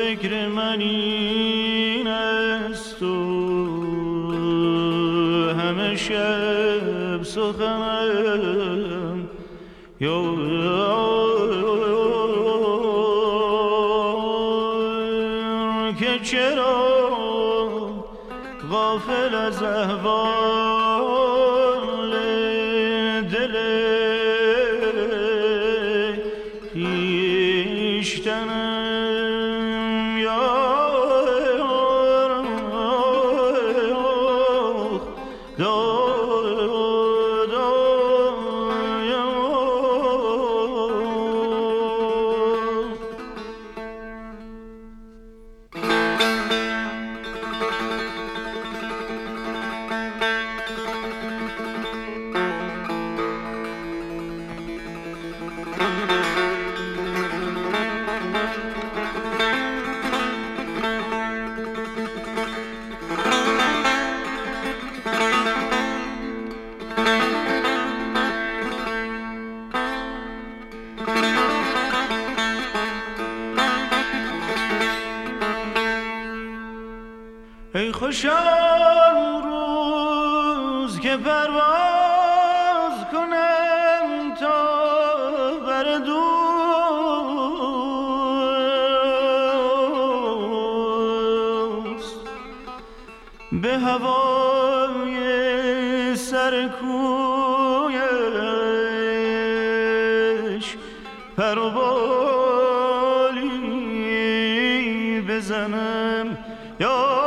فکر من این است و همه شب سخنم که چرا غافل از احوال دل خویشتنم ای خوشا روز که پرواز کنم تا بر دوست به هوای سرکویش پر و بالی بزنم یا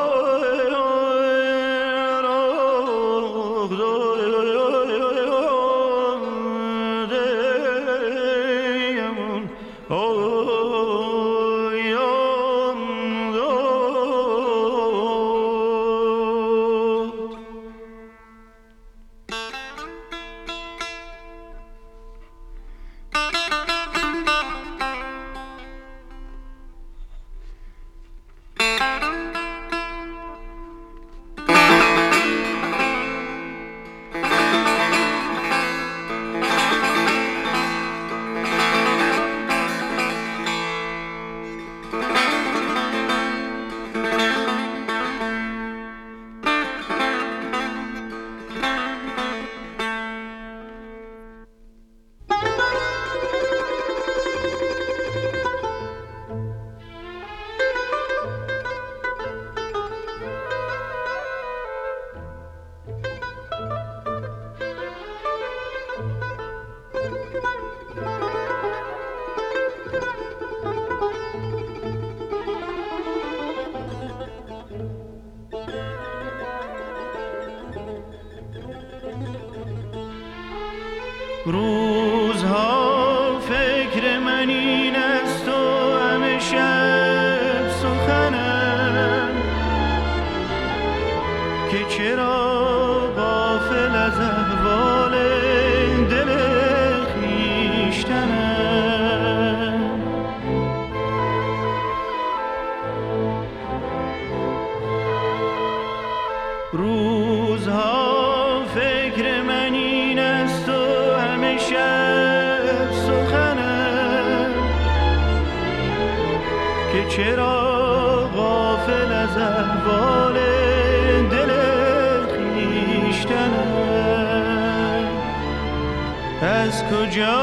روزها فکر من این است و همه شب سخنم که چرا غافل از احوال دل خویشتنم روزها فکر من این است و شب سخنم که چرا غافل از احوال دل خویشتنم از کجا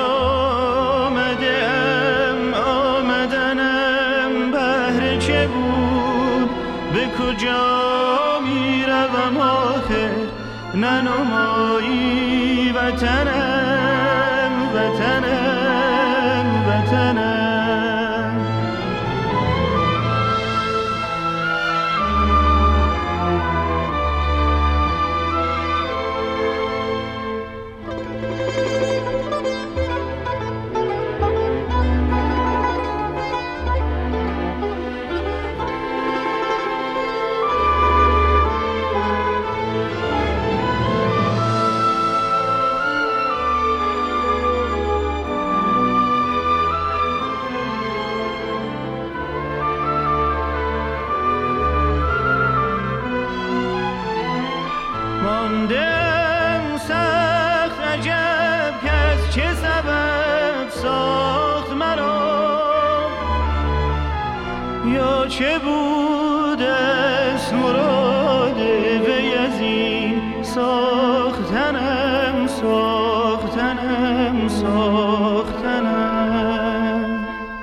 آمدم آمدنم بهر چه بود به کجا میروم آخر ننمایی وطنم وطنم وطنم چه بود است مراد وی از این ساختنم ساختنم ساختنم.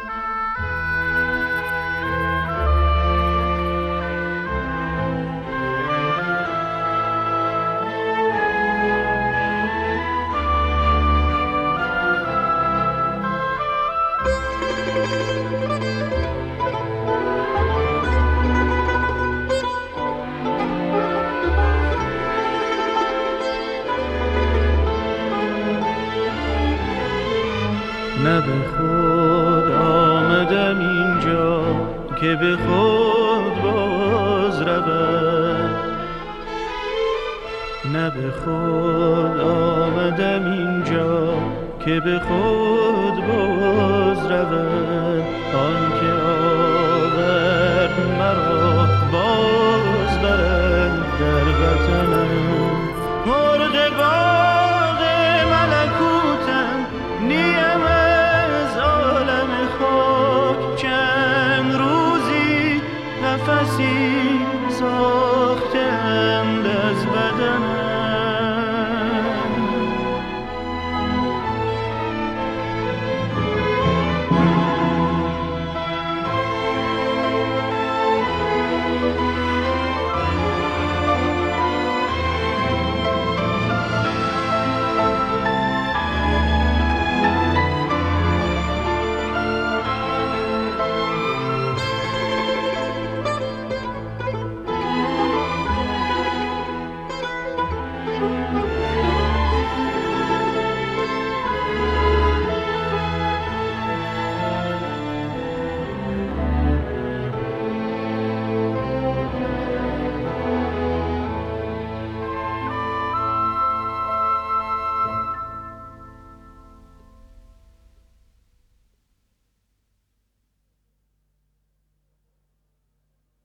نه به خود آمدم اینجا که به خود باز روم، نه به خود آمدم اینجا که به خود باز روم. آن که